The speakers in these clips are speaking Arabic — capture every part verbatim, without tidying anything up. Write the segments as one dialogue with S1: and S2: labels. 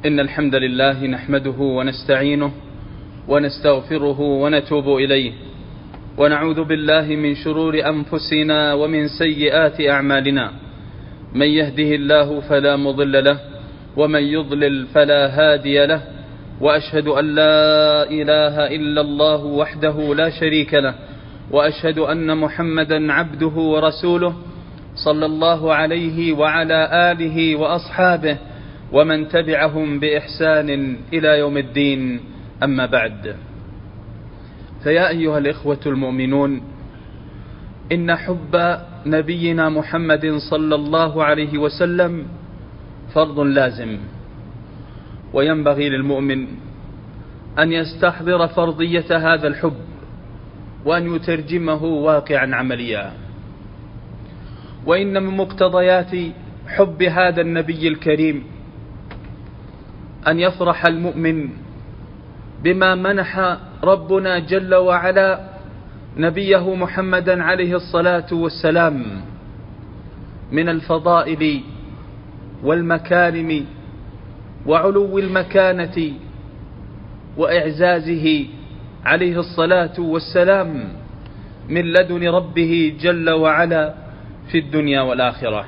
S1: إن الحمد لله نحمده ونستعينه ونستغفره ونتوب إليه، ونعوذ بالله من شرور أنفسنا ومن سيئات أعمالنا. من يهده الله فلا مضل له، ومن يضلل فلا هادي له، وأشهد أن لا إله إلا الله وحده لا شريك له، وأشهد أن محمدا عبده ورسوله صلى الله عليه وعلى آله وأصحابه ومن تبعهم بإحسان إلى يوم الدين. أما بعد، فيا أيها الإخوة المؤمنون، إن حب نبينا محمد صلى الله عليه وسلم فرض لازم، وينبغي للمؤمن أن يستحضر فرضية هذا الحب وأن يترجمه واقعا عمليا. وإن من مقتضيات حب هذا النبي الكريم أن يفرح المؤمن بما منح ربنا جل وعلا نبيه محمدا عليه الصلاة والسلام من الفضائل والمكارم وعلو المكانة وإعزازه عليه الصلاة والسلام من لدن ربه جل وعلا في الدنيا والآخرة.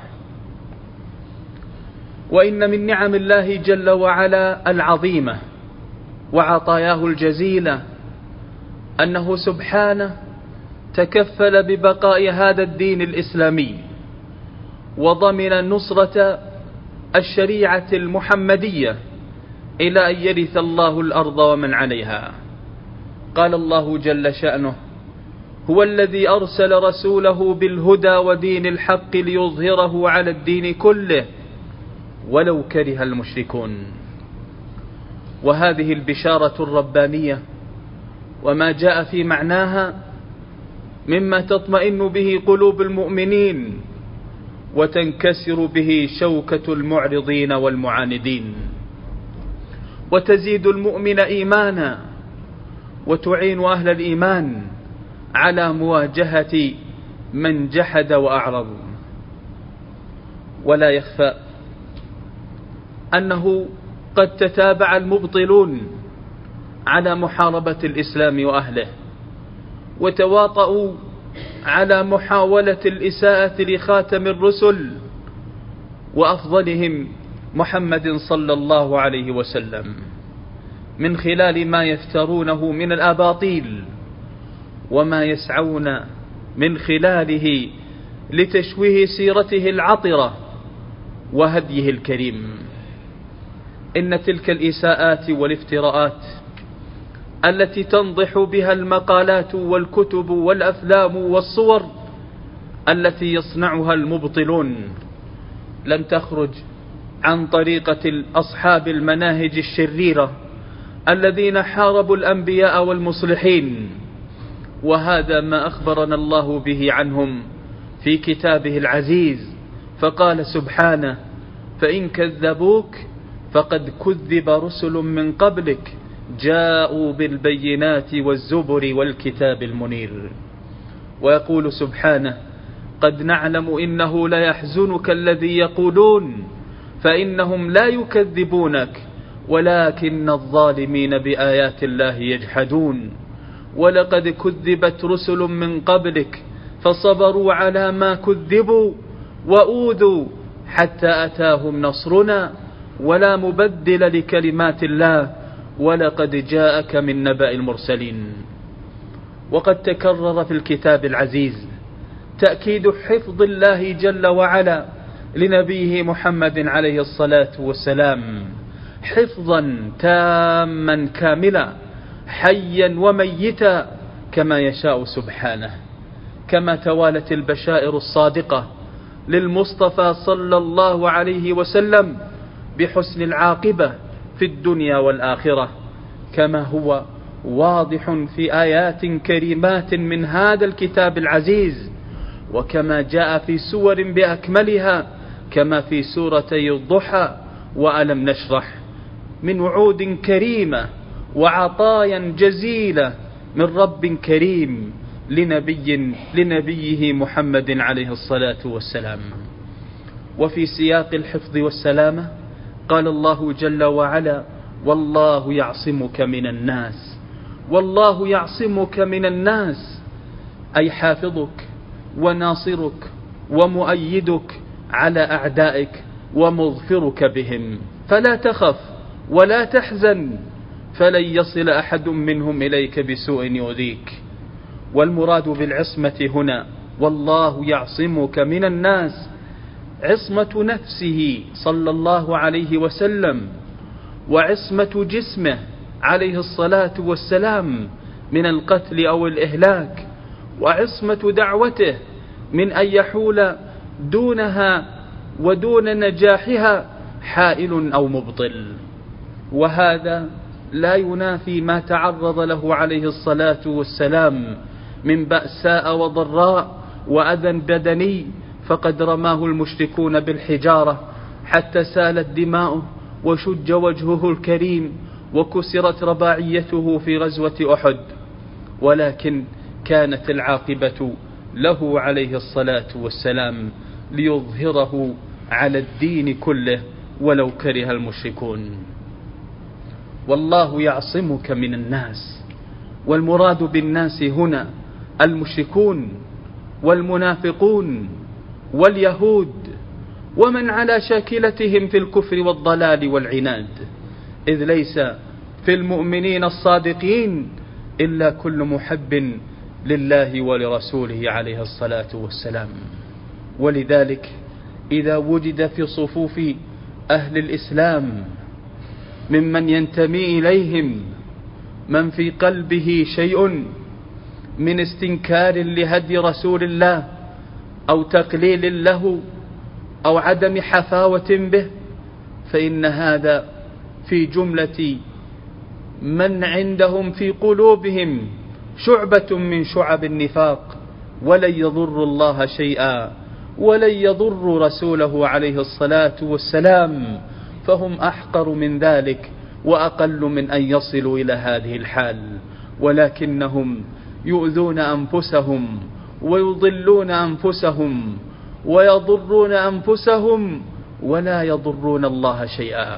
S1: وإن من نعم الله جل وعلا العظيمة وعطاياه الجزيلة أنه سبحانه تكفل ببقاء هذا الدين الإسلامي، وضمن نصرة الشريعة المحمدية إلى أن يرث الله الأرض ومن عليها. قال الله جل شأنه: هو الذي أرسل رسوله بالهدى ودين الحق ليظهره على الدين كله ولو كره المشركون. وهذه البشارة الربانية وما جاء في معناها مما تطمئن به قلوب المؤمنين وتنكسر به شوكة المعرضين والمعاندين، وتزيد المؤمن إيمانا وتعين أهل الإيمان على مواجهة من جحد وأعرض. ولا يخفى أنه قد تتابع المبطلون على محاربة الإسلام وأهله، وتواطؤوا على محاولة الإساءة لخاتم الرسل وأفضلهم محمد صلى الله عليه وسلم، من خلال ما يفترونه من الأباطيل وما يسعون من خلاله لتشويه سيرته العطرة وهديه الكريم. إن تلك الإساءات والافتراءات التي تنضح بها المقالات والكتب والأفلام والصور التي يصنعها المبطلون لم تخرج عن طريقة أصحاب المناهج الشريرة الذين حاربوا الأنبياء والمصلحين، وهذا ما أخبرنا الله به عنهم في كتابه العزيز، فقال سبحانه: فإن كذبوك فقد كذب رسل من قبلك جاءوا بالبينات والزبر والكتاب المنير. ويقول سبحانه: قد نعلم إنه ليحزنك الذي يقولون فإنهم لا يكذبونك ولكن الظالمين بآيات الله يجحدون ولقد كذبت رسل من قبلك فصبروا على ما كذبوا وأوذوا حتى أتاهم نصرنا ولا مبدل لكلمات الله ولقد جاءك من نبأ المرسلين. وقد تكرر في الكتاب العزيز تأكيد حفظ الله جل وعلا لنبيه محمد عليه الصلاة والسلام حفظا تاما كاملا حيا وميتا كما يشاء سبحانه، كما توالت البشائر الصادقة للمصطفى صلى الله عليه وسلم بحسن العاقبة في الدنيا والآخرة، كما هو واضح في آيات كريمات من هذا الكتاب العزيز، وكما جاء في سور بأكملها كما في سورتي الضحى وألم نشرح، من وعود كريمة وعطايا جزيلة من رب كريم لنبي لنبيه محمد عليه الصلاة والسلام. وفي سياق الحفظ والسلامة قال الله جل وعلا: والله يعصمك من الناس. والله يعصمك من الناس أي حافظك وناصرك ومؤيدك على أعدائك ومظفرك بهم، فلا تخف ولا تحزن، فلن يصل أحد منهم إليك بسوء يؤذيك. والمراد بالعصمة هنا والله يعصمك من الناس عصمة نفسه صلى الله عليه وسلم، وعصمة جسمه عليه الصلاة والسلام من القتل أو الإهلاك، وعصمة دعوته من أن يحول دونها ودون نجاحها حائل أو مبطل. وهذا لا ينافي ما تعرض له عليه الصلاة والسلام من بأساء وضراء وأذى بدني، فقد رماه المشركون بالحجارة حتى سالت دماؤه وشج وجهه الكريم وكسرت رباعيته في غزوة أحد، ولكن كانت العاقبة له عليه الصلاة والسلام ليظهره على الدين كله ولو كره المشركون. والله يعصمك من الناس، والمراد بالناس هنا المشركون والمنافقون واليهود ومن على شاكلتهم في الكفر والضلال والعناد، إذ ليس في المؤمنين الصادقين إلا كل محب لله ولرسوله عليه الصلاة والسلام. ولذلك إذا وجد في صفوف أهل الإسلام ممن ينتمي إليهم من في قلبه شيء من استنكار لهدي رسول الله أو تقليل له أو عدم حفاوة به، فإن هذا في جملة من عندهم في قلوبهم شعبة من شعب النفاق، ولن يضر الله شيئا ولن يضر رسوله عليه الصلاة والسلام، فهم أحقر من ذلك وأقل من أن يصلوا إلى هذه الحال، ولكنهم يؤذون أنفسهم ويضلون أنفسهم ويضرون أنفسهم ولا يضرون الله شيئا.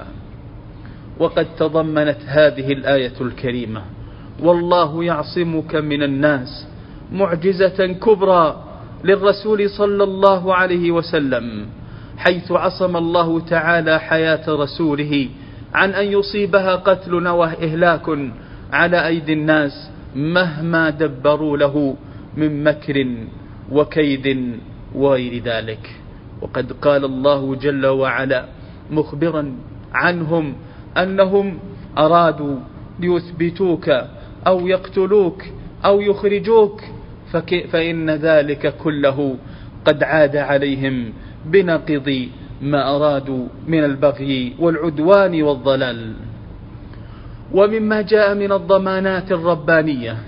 S1: وقد تضمنت هذه الآية الكريمة والله يعصمك من الناس معجزة كبرى للرسول صلى الله عليه وسلم، حيث عصم الله تعالى حياة رسوله عن أن يصيبها قتل وإهلاك على أيدي الناس مهما دبروا له من مكر وكيد وغير ذلك. وقد قال الله جل وعلا مخبرا عنهم أنهم أرادوا ليثبتوك أو يقتلوك أو يخرجوك، فإن ذلك كله قد عاد عليهم بنقض ما أرادوا من البغي والعدوان والضلال. ومما جاء من الضمانات الربانية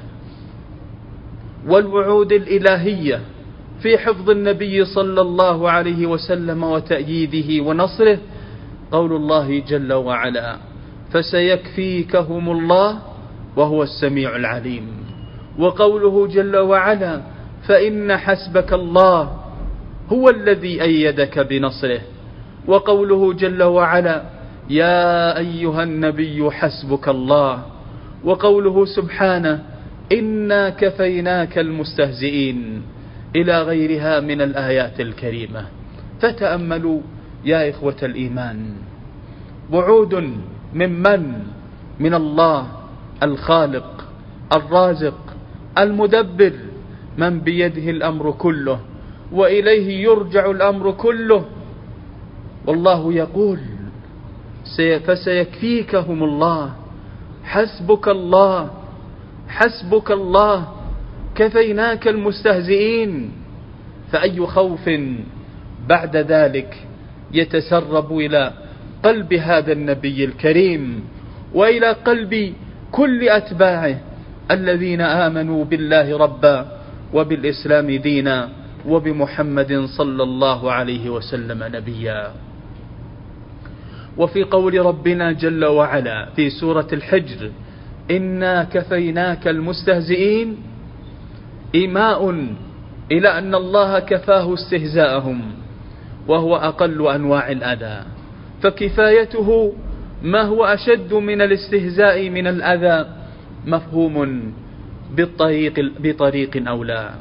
S1: والوعود الإلهية في حفظ النبي صلى الله عليه وسلم وتأييده ونصره قول الله جل وعلا: فسيكفيكهم الله وهو السميع العليم. وقوله جل وعلا: فإن حسبك الله هو الذي أيدك بنصره. وقوله جل وعلا: يا أيها النبي حسبك الله. وقوله سبحانه: إنا كفيناك المستهزئين، إلى غيرها من الآيات الكريمة. فتأملوا يا إخوة الإيمان، وعود ممن من الله الخالق الرازق المدبر من بيده الأمر كله وإليه يرجع الأمر كله. والله يقول: فسيكفيكهم الله، حسبك الله حسبك الله، كفيناك المستهزئين. فأي خوف بعد ذلك يتسرب إلى قلب هذا النبي الكريم وإلى قلب كل أتباعه الذين آمنوا بالله ربا وبالإسلام دينا وبمحمد صلى الله عليه وسلم نبيا. وفي قول ربنا جل وعلا في سورة الحجر: إنا كفيناك المستهزئين، إيماء إلى أن الله كفاه استهزاءهم، وهو أقل أنواع الأذى، فكفايته ما هو أشد من الاستهزاء من الأذى مفهوم بالطريق بطريق أولى.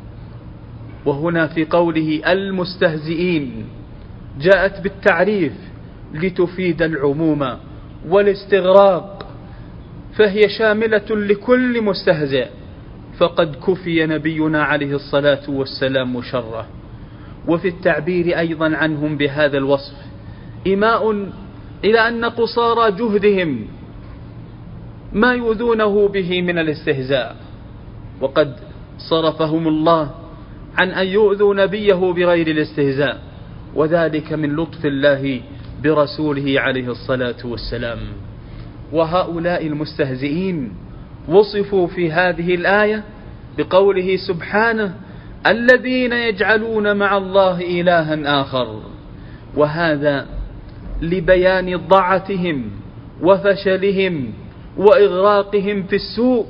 S1: وهنا في قوله المستهزئين جاءت بالتعريف لتفيد العموم والاستغراق، فهي شاملة لكل مستهزئ، فقد كفي نبينا عليه الصلاة والسلام شره. وفي التعبير أيضا عنهم بهذا الوصف إيماء إلى أن قصارى جهدهم ما يؤذونه به من الاستهزاء، وقد صرفهم الله عن أن يؤذوا نبيه بغير الاستهزاء، وذلك من لطف الله برسوله عليه الصلاة والسلام. وهؤلاء المستهزئين وصفوا في هذه الآية بقوله سبحانه الذين يجعلون مع الله إلها آخر، وهذا لبيان ضعتهم وفشلهم وإغراقهم في السوء،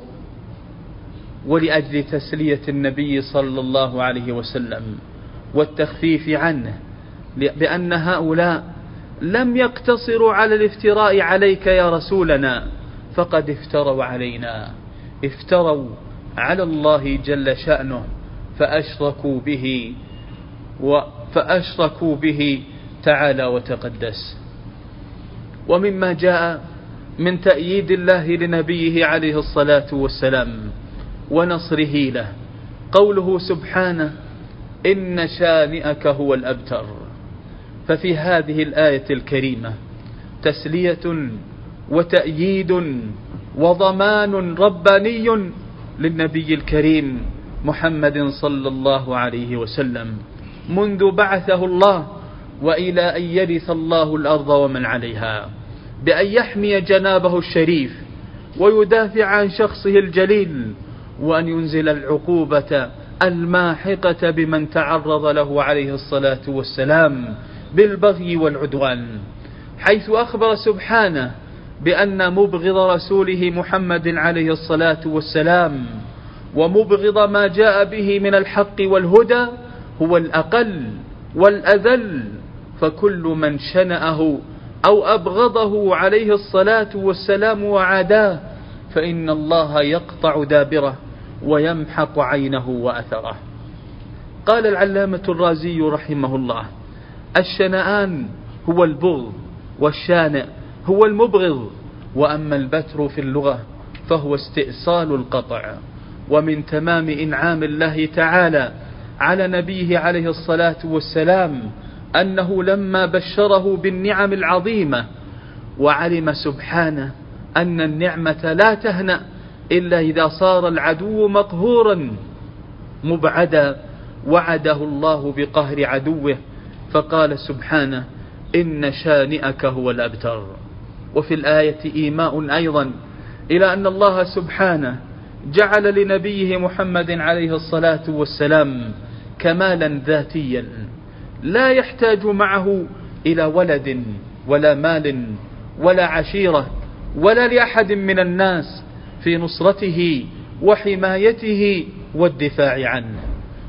S1: ولأجل تسلية النبي صلى الله عليه وسلم والتخفيف عنه، بأن هؤلاء لم يقتصروا على الافتراء عليك يا رسولنا، فقد افتروا علينا، افتروا على الله جل شأنه فأشركوا به فأشركوا به تعالى وتقدس. ومما جاء من تأييد الله لنبيه عليه الصلاة والسلام ونصره له قوله سبحانه إن شانئك هو الأبتر. ففي هذه الآية الكريمة تسلية وتأييد وضمان رباني للنبي الكريم محمد صلى الله عليه وسلم منذ بعثه الله وإلى أن يرث الله الأرض ومن عليها، بأن يحمي جنابه الشريف ويدافع عن شخصه الجليل، وأن ينزل العقوبة الماحقة بمن تعرض له عليه الصلاة والسلام بالبغي والعدوان، حيث أخبر سبحانه بأن مبغض رسوله محمد عليه الصلاة والسلام ومبغض ما جاء به من الحق والهدى هو الأقل والأذل، فكل من شنأه أو أبغضه عليه الصلاة والسلام وعاداه فإن الله يقطع دابره ويمحق عينه وأثره. قال العلامة الرازي رحمه الله الشنآن هو البغض والشانئ هو المبغض، وأما البتر في اللغة فهو استئصال القطع. ومن تمام إنعام الله تعالى على نبيه عليه الصلاة والسلام أنه لما بشره بالنعم العظيمة وعلم سبحانه أن النعمة لا تهنأ إلا إذا صار العدو مقهورا مبعدا، وعده الله بقهر عدوه فقال سبحانه إن شانئك هو الأبتر. وفي الآية إيماء أيضا إلى أن الله سبحانه جعل لنبيه محمد عليه الصلاة والسلام كمالا ذاتيا لا يحتاج معه إلى ولد ولا مال ولا عشيرة ولا لأحد من الناس في نصرته وحمايته والدفاع عنه.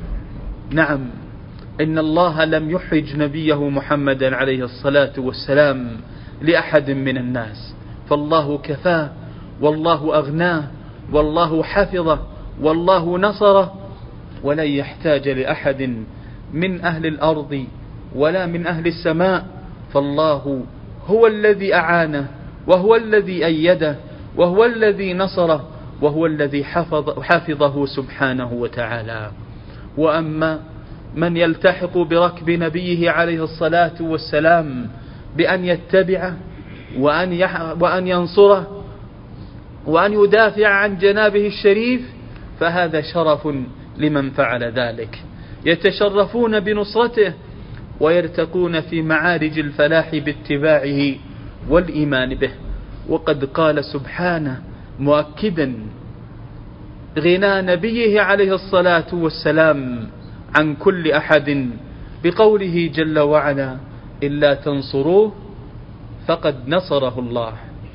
S1: نعم، إن الله لم يحرج نبيه محمد عليه الصلاة والسلام لأحد من الناس، فالله كفاه والله أغناه والله حفظه والله نصره، ولن يحتاج لأحد من أهل الأرض ولا من أهل السماء، فالله هو الذي أعانه وهو الذي أيده وهو الذي نصره وهو الذي حفظ حفظه سبحانه وتعالى. وأما من يلتحق بركب نبيه عليه الصلاة والسلام بأن يتبعه وأن, وأن ينصره وأن يدافع عن جنابه الشريف فهذا شرف لمن فعل ذلك، يتشرفون بنصرته ويرتقون في معارج الفلاح باتباعه والإيمان به. وقد قال سبحانه مؤكدا غنى نبيه عليه الصلاة والسلام عن كل أحد بقوله جل وعلا إلا تنصروه فقد نصره الله.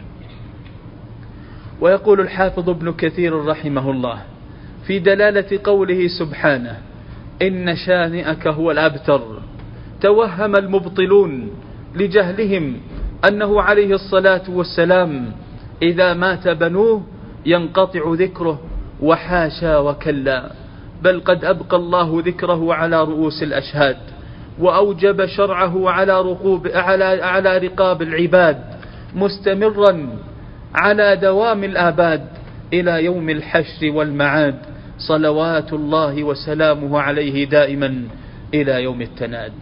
S1: ويقول الحافظ ابن كثير رحمه الله في دلالة قوله سبحانه إن شانئك هو الأبتر توهم المبطلون لجهلهم أنه عليه الصلاة والسلام إذا مات بنوه ينقطع ذكره، وحاشا وكلا، بل قد أبقى الله ذكره على رؤوس الأشهاد، وأوجب شرعه على رقوب على على رقاب العباد، مستمرا على دوام الآباد إلى يوم الحشر والمعاد، صلوات الله وسلامه عليه دائما إلى يوم التناد.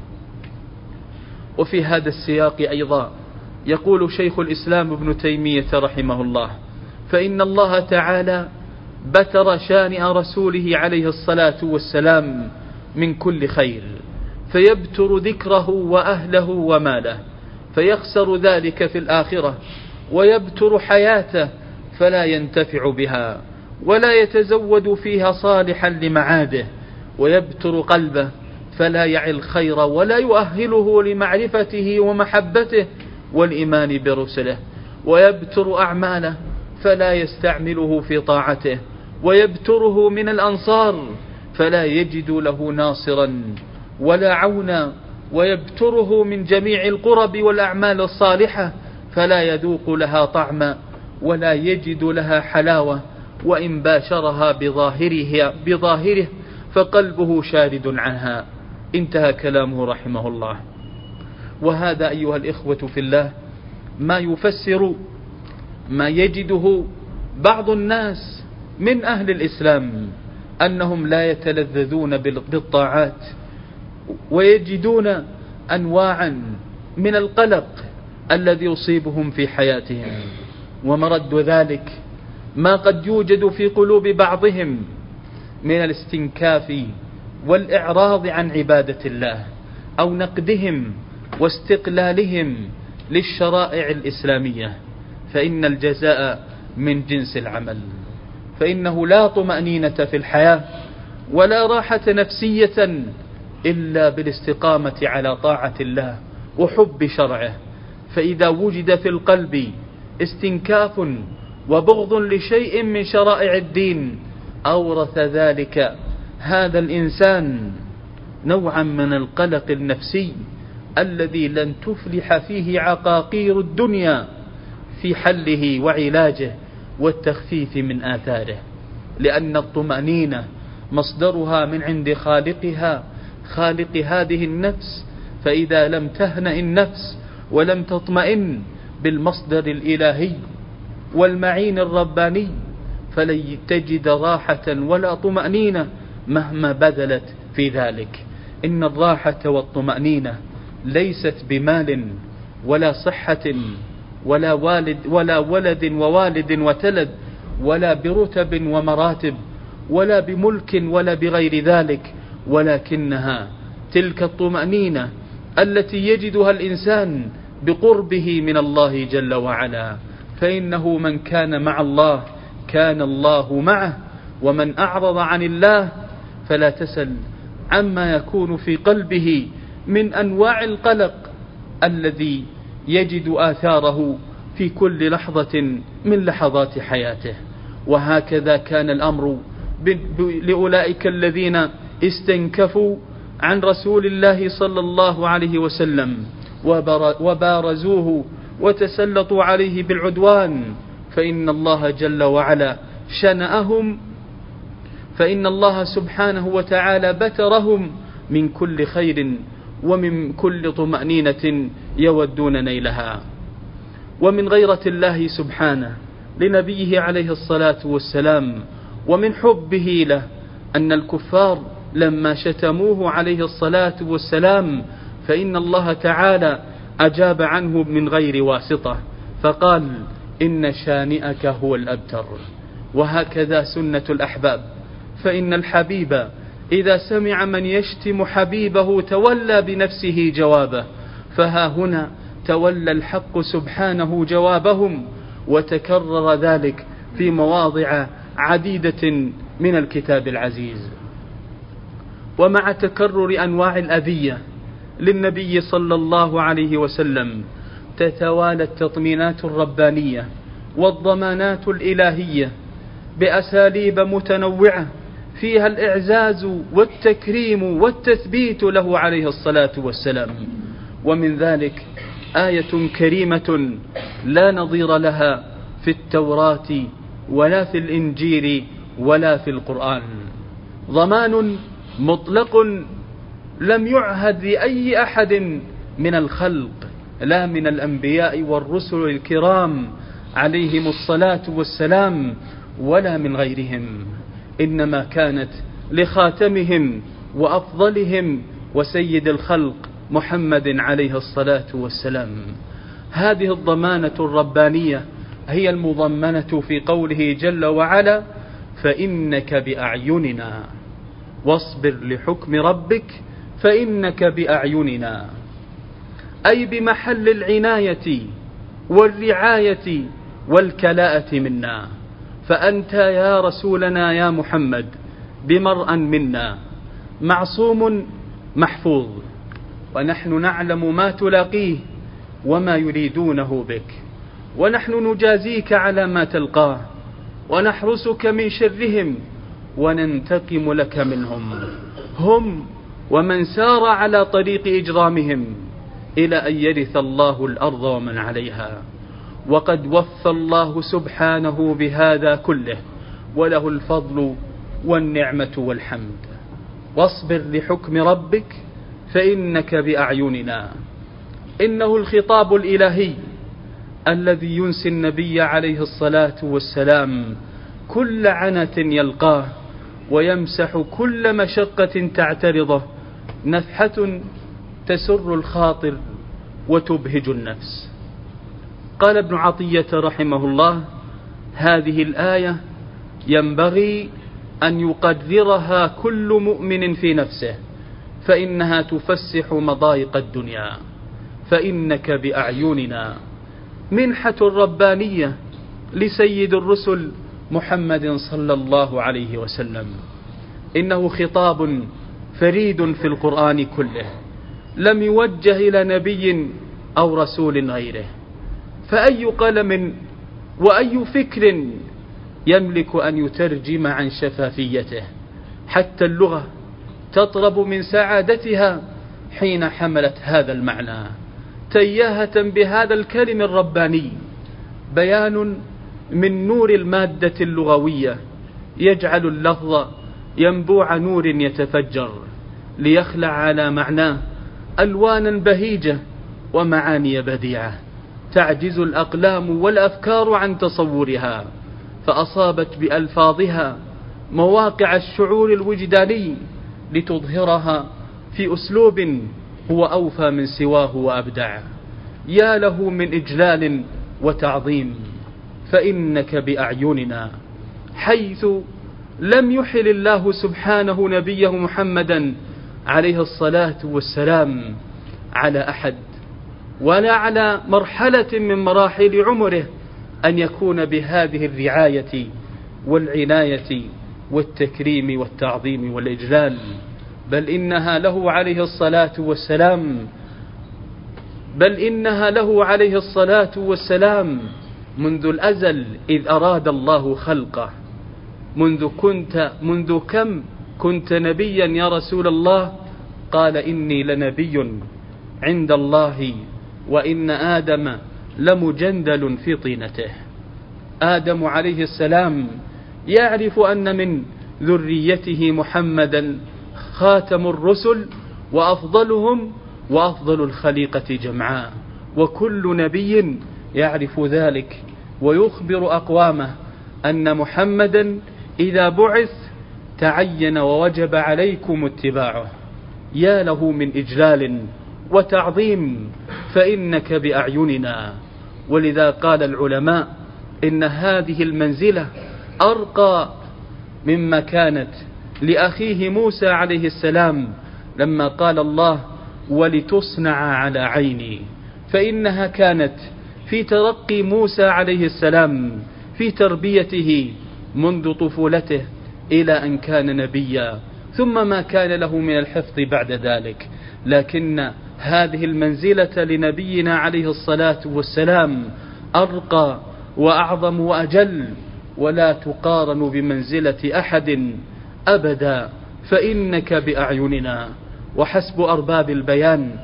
S1: وفي هذا السياق أيضا يقول شيخ الإسلام ابن تيمية رحمه الله: فإن الله تعالى بتر شانئ رسوله عليه الصلاة والسلام من كل خير، فيبتر ذكره وأهله وماله، فيخسر ذلك في الآخرة، ويبتر حياته فلا ينتفع بها ولا يتزود فيها صالحا لمعاده، ويبتر قلبه فلا يعي الخير ولا يؤهله لمعرفته ومحبته والإيمان برسله، ويبتر أعماله فلا يستعمله في طاعته، ويبتره من الأنصار فلا يجد له ناصرا ولا عونا، ويبتره من جميع القرب والأعمال الصالحة فلا يذوق لها طعما ولا يجد لها حلاوة، وإن باشرها بظاهره, بظاهره فقلبه شارد عنها. انتهى كلامه رحمه الله. وهذا أيها الإخوة في الله ما يفسر ما يجده بعض الناس من أهل الإسلام، أنهم لا يتلذذون بالطاعات، ويجدون أنواعا من القلق الذي يصيبهم في حياتهم، ومرد ذلك ما قد يوجد في قلوب بعضهم من الاستنكاف والإعراض عن عبادة الله، أو نقدهم واستقلالهم للشرائع الإسلامية، فإن الجزاء من جنس العمل، فإنه لا طمأنينة في الحياة ولا راحة نفسية إلا بالاستقامة على طاعة الله وحب شرعه. فإذا وجد في القلب استنكاف وبغض لشيء من شرائع الدين، أورث ذلك هذا الإنسان نوعا من القلق النفسي الذي لن تفلح فيه عقاقير الدنيا في حله وعلاجه والتخفيف من آثاره، لأن الطمأنينة مصدرها من عند خالقها، خالق هذه النفس، فإذا لم تهنأ النفس ولم تطمئن بالمصدر الإلهي والمعين الرباني فلن تجد راحة ولا طمأنينة مهما بذلت في ذلك. إن الراحة والطمأنينة ليست بمال ولا صحة ولا والد ولا ولد ووالد وتلد ولا برتب ومراتب ولا بملك ولا بغير ذلك، ولكنها تلك الطمأنينة التي يجدها الإنسان بقربه من الله جل وعلا، فإنه من كان مع الله كان الله معه، ومن أعرض عن الله فلا تسل عما يكون في قلبه من أنواع القلق الذي يجد آثاره في كل لحظة من لحظات حياته. وهكذا كان الأمر لأولئك الذين استنكفوا عن رسول الله صلى الله عليه وسلم وبارزوه وتسلطوا عليه بالعدوان، فإن الله جل وعلا شنأهم، فإن الله سبحانه وتعالى بترهم من كل خير ومن كل طمأنينة يودون نيلها. ومن غيرة الله سبحانه لنبيه عليه الصلاة والسلام ومن حبه له أن الكفار لما شتموه عليه الصلاة والسلام فإن الله تعالى أجاب عنه من غير واسطة، فقال: إن شانئك هو الأبتر. وهكذا سنة الأحباب، فإن الحبيب إذا سمع من يشتم حبيبه تولى بنفسه جوابه، فها هنا تولى الحق سبحانه جوابهم، وتكرر ذلك في مواضع عديدة من الكتاب العزيز. ومع تكرر أنواع الأذية للنبي صلى الله عليه وسلم تتوالى التطمينات الربانية والضمانات الإلهية بأساليب متنوعة فيها الإعزاز والتكريم والتثبيت له عليه الصلاة والسلام. ومن ذلك آية كريمة لا نظير لها في التوراة ولا في الإنجيل ولا في القرآن، ضمان مطلق لم يعهد لأي أحد من الخلق، لا من الأنبياء والرسل الكرام عليهم الصلاة والسلام ولا من غيرهم، إنما كانت لخاتمهم وأفضلهم وسيد الخلق محمد عليه الصلاة والسلام. هذه الضمانة الربانية هي المضمنة في قوله جل وعلا: فإنك بأعيننا واصبر لحكم ربك فإنك بأعيننا، أي بمحل العناية والرعاية والكلاءة منا، فأنت يا رسولنا يا محمد بمرأ منا معصوم محفوظ، ونحن نعلم ما تلاقيه وما يريدونه بك، ونحن نجازيك على ما تلقاه، ونحرسك من شرهم وننتقم لك منهم، هم ومن سار على طريق إجرامهم إلى أن يرث الله الأرض ومن عليها. وقد وفى الله سبحانه بهذا كله، وله الفضل والنعمة والحمد. واصبر لحكم ربك فإنك بأعيننا، إنه الخطاب الإلهي الذي ينسي النبي عليه الصلاة والسلام كل عنة يلقاه، ويمسح كل مشقة تعترضه، نفحة تسر الخاطر وتبهج النفس. قال ابن عطية رحمه الله: هذه الآية ينبغي أن يقدرها كل مؤمن في نفسه، فإنها تفسح مضايق الدنيا. فإنك بأعيننا منحة ربانية لسيد الرسل محمد صلى الله عليه وسلم، إنه خطاب فريد في القرآن كله، لم يوجه إلى نبي أو رسول غيره، فأي قلم وأي فكر يملك أن يترجم عن شفافيته؟ حتى اللغة تطرب من سعادتها حين حملت هذا المعنى، تياهة بهذا الكلم الرباني، بيان من نور المادة اللغوية يجعل اللفظ ينبوع نور يتفجر، ليخلع على معناه ألوانا بهيجة ومعاني بديعة تعجز الأقلام والأفكار عن تصورها، فأصابت بألفاظها مواقع الشعور الوجداني لتظهرها في أسلوب هو أوفى من سواه وأبدع. يا له من إجلال وتعظيم. فإنك بأعيننا، حيث لم يحل الله سبحانه نبيه محمدا عليه الصلاة والسلام على أحد ولا على مرحلة من مراحل عمره أن يكون بهذه الرعاية والعناية والتكريم والتعظيم والإجلال، بل إنها له عليه الصلاة والسلام بل إنها له عليه الصلاة والسلام منذ الأزل، إذ أراد الله خلقه. منذ كنت منذ كم كنت نبيا يا رسول الله؟ قال: إني لنبي عند الله وإن آدم لمجندل في طينته. آدم عليه السلام يعرف أن من ذريته محمدا خاتم الرسل وأفضلهم وأفضل الخليقة جمعاء، وكل نبي يعرف ذلك ويخبر أقوامه أن محمدا إذا بعث تعين ووجب عليكم اتباعه. يا له من إجلال وتعظيم. فإنك بأعيننا. ولذا قال العلماء إن هذه المنزلة أرقى مما كانت لأخيه موسى عليه السلام لما قال الله: ولتصنع على عيني، فإنها كانت في ترقي موسى عليه السلام في تربيته منذ طفولته إلى أن كان نبيا، ثم ما كان له من الحفظ بعد ذلك. لكن هذه المنزلة لنبينا عليه الصلاة والسلام أرقى وأعظم وأجل، ولا تقارن بمنزلة أحد أبدا. فإنك بأعيننا. وحسب أرباب البيان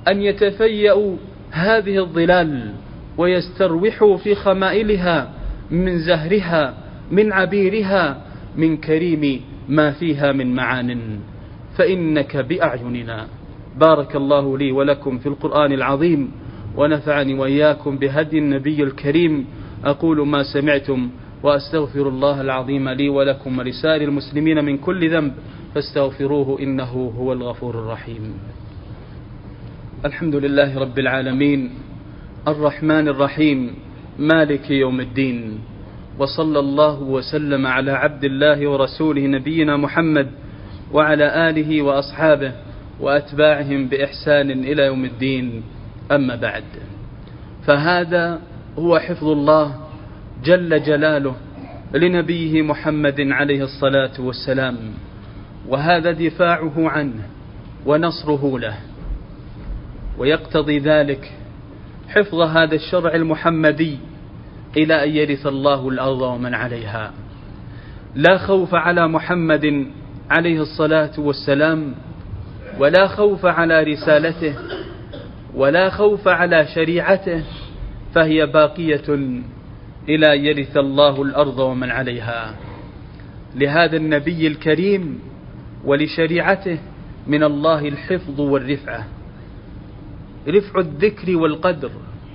S1: أن يتفيأوا هذه الظلال ويستروحوا في خمائلها من زهرها من عبيرها من كريم ما فيها من معان، فإنك بأعيننا. بارك الله لي ولكم في القرآن العظيم، ونفعني وإياكم بهدي النبي الكريم. أقول ما سمعتم وأستغفر الله العظيم لي ولكم ولسائر المسلمين من كل ذنب فاستغفروه إنه هو الغفور الرحيم. الحمد لله رب العالمين الرحمن الرحيم مالك يوم الدين، وصلى الله وسلم على عبد الله ورسوله نبينا محمد وعلى آله وأصحابه وأتباعهم بإحسان إلى يوم الدين. أما بعد، فهذا هو حفظ الله جل جلاله لنبيه محمد عليه الصلاة والسلام، وهذا دفاعه عنه ونصره له، ويقتضي ذلك حفظ هذا الشرع المحمدي إلى أن يرث الله الأرض ومن عليها. لا خوف على محمد عليه الصلاة والسلام، ولا خوف على رسالته، ولا خوف على شريعته، فهي باقية إلى أن يرث الله الأرض ومن عليها. لهذا النبي الكريم ولشريعته من الله الحفظ والرفعة، رفع الذكر والقدر.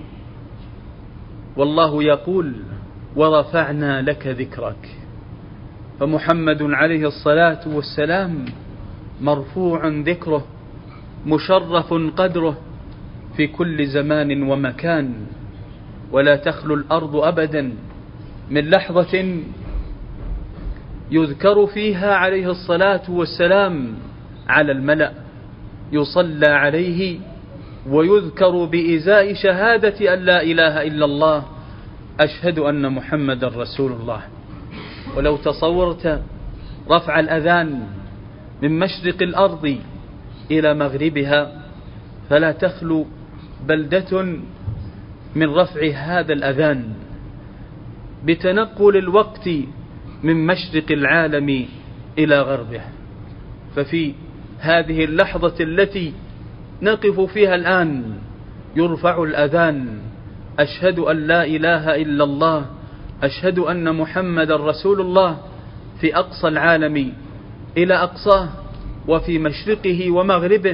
S1: والله يقول ورفعنا لك ذكرك، فمحمد عليه الصلاة والسلام مرفوع ذكره مشرف قدره في كل زمان ومكان، ولا تخلو الأرض أبدا من لحظة يذكر فيها عليه الصلاة والسلام على الملأ، يصلى عليه ويذكر بإزاء شهادة أن لا إله إلا الله، أشهد أن محمد رسول الله. ولو تصورت رفع الأذان من مشرق الأرض إلى مغربها، فلا تخلو بلدة من رفع هذا الأذان بتنقل الوقت من مشرق العالم إلى غربه. ففي هذه اللحظة التي نقف فيها الآن يرفع الأذان، أشهد أن لا إله إلا الله، أشهد أن محمد رسول الله، في أقصى العالم إلى أقصاه، وفي مشرقه ومغربه.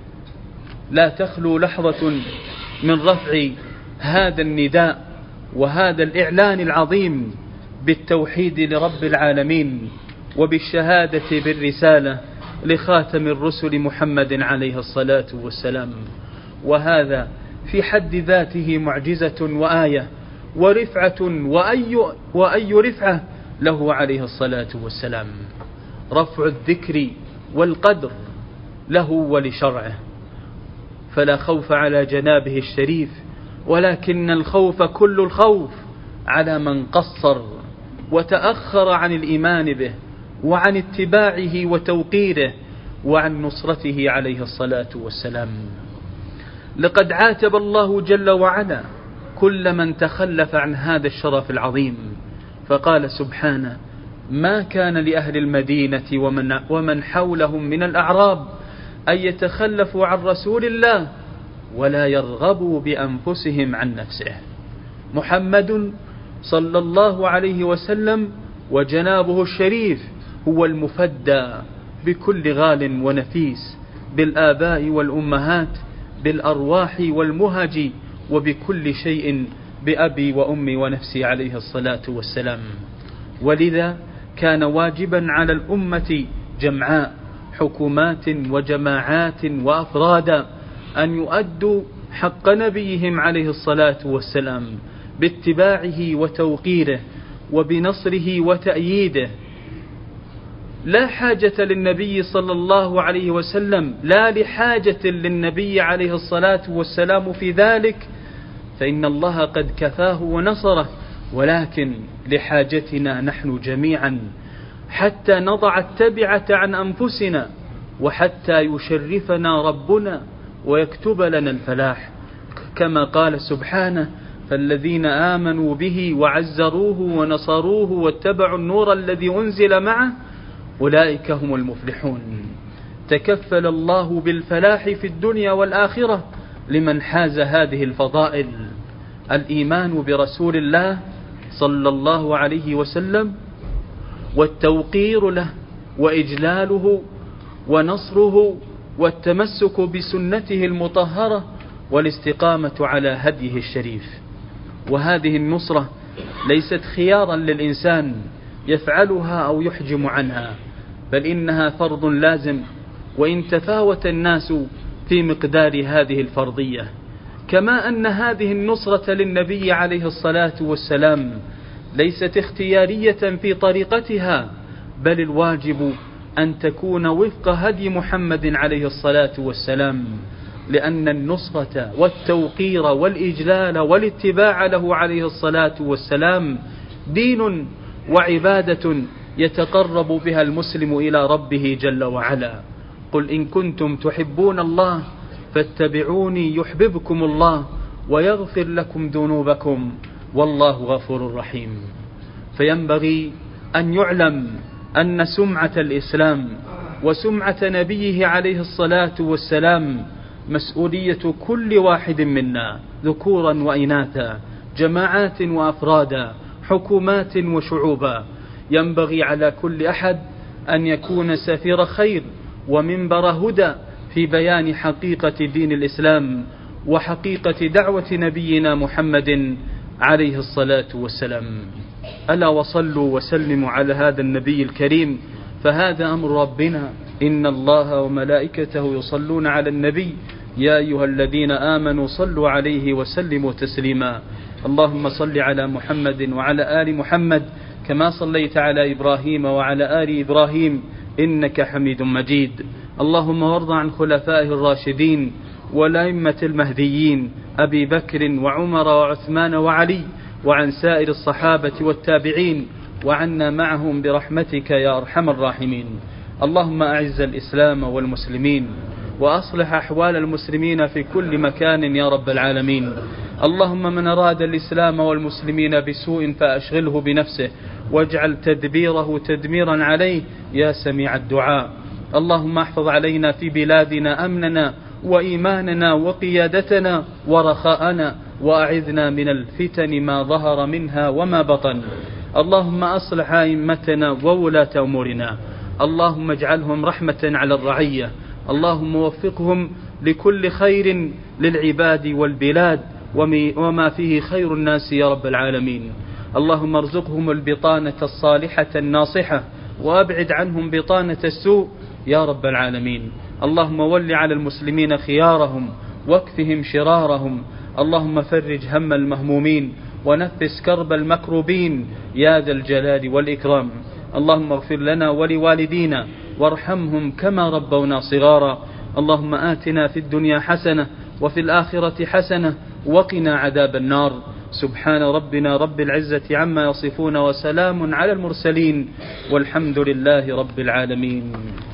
S1: لا تخلو لحظة من رفع هذا النداء وهذا الإعلان العظيم بالتوحيد لرب العالمين، وبالشهادة بالرسالة لخاتم الرسل محمد عليه الصلاة والسلام. وهذا في حد ذاته معجزة وآية ورفعة، وأي, وأي رفعة له عليه الصلاة والسلام. رفع الذكر والقدر له ولشرعه، فلا خوف على جنابه الشريف، ولكن الخوف كل الخوف على من قصر وتأخر عن الإيمان به وعن اتباعه وتوقيره وعن نصرته عليه الصلاة والسلام. لقد عاتب الله جل وعلا كل من تخلف عن هذا الشرف العظيم، فقال سبحانه: ما كان لأهل المدينة ومن, ومن حولهم من الأعراب أن يتخلفوا عن رسول الله ولا يرغبوا بأنفسهم عن نفسه. محمد صلى الله عليه وسلم وجنابه الشريف هو المفدى بكل غال ونفيس، بالآباء والأمهات، بالأرواح والمهج، وبكل شيء، بأبي وأمي ونفسي عليه الصلاة والسلام. ولذا كان واجبا على الأمة جمعاء، حكومات وجماعات وأفرادا، أن يؤدوا حق نبيهم عليه الصلاة والسلام باتباعه وتوقيره وبنصره وتأييده. لا حاجة للنبي صلى الله عليه وسلم، لا لحاجة للنبي عليه الصلاة والسلام في ذلك، فإن الله قد كفاه ونصره، ولكن لحاجتنا نحن جميعا حتى نضع التبعة عن أنفسنا، وحتى يشرفنا ربنا ويكتب لنا الفلاح، كما قال سبحانه: فالذين آمنوا به وعزروه ونصروه واتبعوا النور الذي أنزل معه أولئك هم المفلحون. تكفل الله بالفلاح في الدنيا والآخرة لمن حاز هذه الفضائل: الإيمان برسول الله صلى الله عليه وسلم، والتوقير له وإجلاله ونصره والتمسك بسنته المطهرة والاستقامة على هديه الشريف. وهذه النصرة ليست خيارا للإنسان يفعلها أو يحجم عنها، بل إنها فرض لازم، وإن تفاوت الناس في مقدار هذه الفرضية. كما أن هذه النصرة للنبي عليه الصلاة والسلام ليست اختيارية في طريقتها، بل الواجب أن تكون وفق هدي محمد عليه الصلاة والسلام، لأن النصرة والتوقير والإجلال والاتباع له عليه الصلاة والسلام دين وعبادة يتقرب بها المسلم إلى ربه جل وعلا. قل إن كنتم تحبون الله فاتبعوني يحببكم الله ويغفر لكم ذنوبكم والله غفور رحيم. فينبغي أن يعلم أن سمعة الإسلام وسمعة نبيه عليه الصلاة والسلام مسؤولية كل واحد منا، ذكورا وإناثا، جماعات وأفرادا، حكومات وشعوبا. ينبغي على كل أحد أن يكون سفير خير ومنبر هدى في بيان حقيقة دين الإسلام وحقيقة دعوة نبينا محمد عليه الصلاة والسلام. ألا وصلوا وسلموا على هذا النبي الكريم، فهذا أمر ربنا: إن الله وملائكته يصلون على النبي يا أيها الذين آمنوا صلوا عليه وسلموا تسليما. اللهم صل على محمد وعلى آل محمد كما صليت على إبراهيم وعلى آل إبراهيم إنك حميد مجيد. اللهم وارض عن خلفائه الراشدين والأئمة المهديين أبي بكر وعمر وعثمان وعلي، وعن سائر الصحابة والتابعين، وعنا معهم برحمتك يا أرحم الراحمين. اللهم أعز الإسلام والمسلمين وأصلح أحوال المسلمين في كل مكان يا رب العالمين. اللهم من أراد الإسلام والمسلمين بسوء فأشغله بنفسه واجعل تدبيره تدميرا عليه يا سميع الدعاء. اللهم احفظ علينا في بلادنا أمننا وإيماننا وقيادتنا ورخاءنا، وأعذنا من الفتن ما ظهر منها وما بطن. اللهم أصلح أئمتنا وولاة أمورنا، اللهم اجعلهم رحمة على الرعية، اللهم وفقهم لكل خير للعباد والبلاد وما فيه خير الناس يا رب العالمين. اللهم ارزقهم البطانة الصالحة الناصحة وأبعد عنهم بطانة السوء يا رب العالمين. اللهم ول على المسلمين خيارهم واكفهم شرارهم. اللهم فرج هم المهمومين ونفس كرب المكروبين يا ذا الجلال والإكرام. اللهم اغفر لنا ولوالدينا وارحمهم كما ربونا صغارا. اللهم آتنا في الدنيا حسنة وفي الآخرة حسنة وقنا عذاب النار. سبحان ربنا رب العزة عما يصفون وسلام على المرسلين والحمد لله رب العالمين.